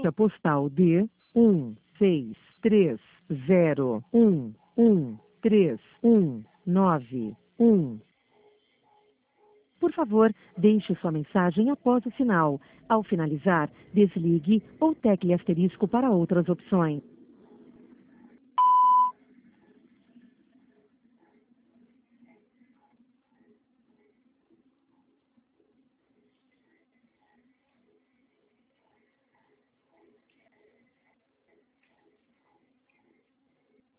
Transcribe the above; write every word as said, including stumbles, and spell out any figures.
caixa postal de um seis três zero um um três um nove um. Por favor, deixe sua mensagem após o sinal. Ao finalizar, desligue ou tecle asterisco para outras opções.